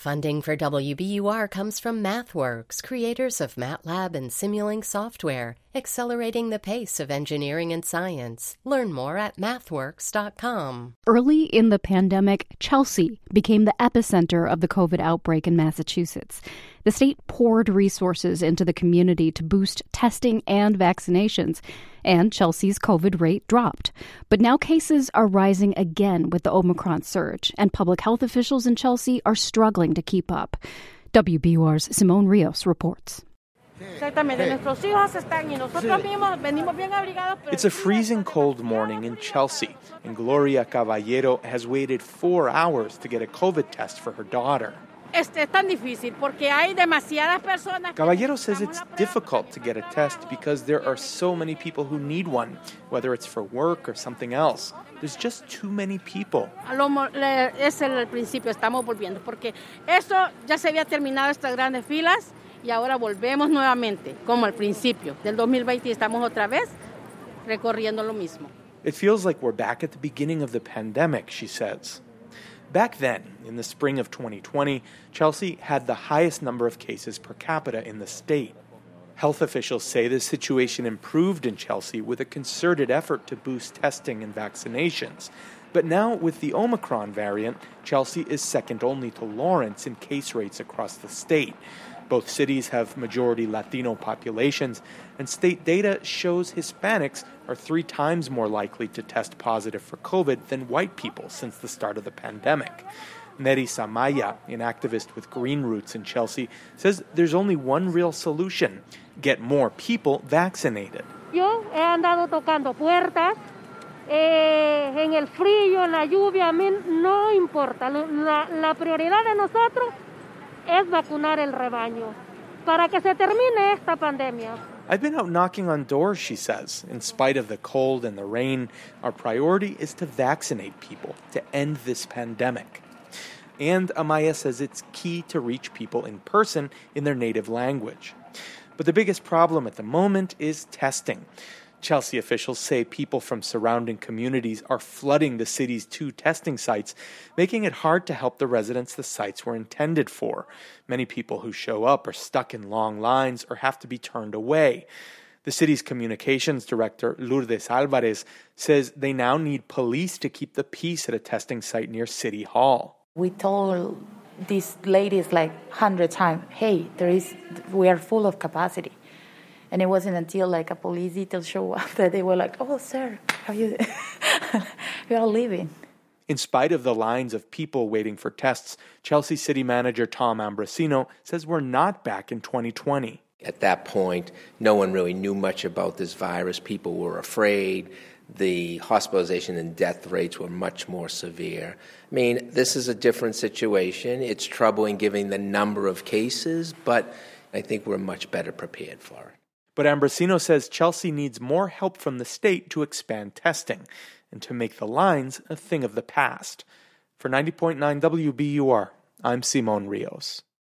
Funding for WBUR comes from MathWorks, creators of MATLAB and Simulink software, accelerating the pace of engineering and science. Learn more at mathworks.com. Early in the pandemic, Chelsea became the epicenter of the COVID outbreak in Massachusetts. The state poured resources into the community to boost testing and vaccinations, and Chelsea's COVID rate dropped. But now cases are rising again with the Omicron surge, and public health officials in Chelsea are struggling to keep up. WBUR's Simone Rios reports. It's a freezing cold morning in Chelsea, and Gloria Caballero has waited 4 hours to get a COVID test for her daughter. Caballero says it's difficult to get a test because there are so many people who need one, whether it's for work or something else. There's just too many people. Y ahora volvemos nuevamente, como al principio del 2020, estamos otra vez recorriendo lo mismo. It feels like we're back at the beginning of the pandemic, she says. Back then, in the spring of 2020, Chelsea had the highest number of cases per capita in the state. Health officials say the situation improved in Chelsea with a concerted effort to boost testing and vaccinations. But now, with the Omicron variant, Chelsea is second only to Lawrence in case rates across the state. Both cities have majority Latino populations, and state data shows Hispanics are 3 times more likely to test positive for COVID than white people since the start of the pandemic. Neri Samaya, an activist with Green Roots in Chelsea, says there's only one real solution: get more people vaccinated. Yo he andado tocando puertas, en el frío, en la lluvia, a mí no importa. La prioridad de nosotros es vacunar el rebaño para que se termine esta pandemia. I've been out knocking on doors, she says. In spite of the cold and the rain, our priority is to vaccinate people, to end this pandemic. And Amaya says it's key to reach people in person in their native language. But the biggest problem at the moment is testing. Chelsea officials say people from surrounding communities are flooding the city's 2 testing sites, making it hard to help the residents the sites were intended for. Many people who show up are stuck in long lines or have to be turned away. The city's communications director, Lourdes Alvarez, says they now need police to keep the peace at a testing site near City Hall. We told these ladies 100 times, hey, we are full of capacity. And it wasn't until a police detail showed up that they were like, oh, sir, how you we are leaving. In spite of the lines of people waiting for tests, Chelsea City Manager Tom Ambrosino says we're not back in 2020. At that point, no one really knew much about this virus. People were afraid. The hospitalization and death rates were much more severe. I mean, this is a different situation. It's troubling given the number of cases, but I think we're much better prepared for it. But Ambrosino says Chelsea needs more help from the state to expand testing and to make the lines a thing of the past. For 90.9 WBUR, I'm Simone Rios.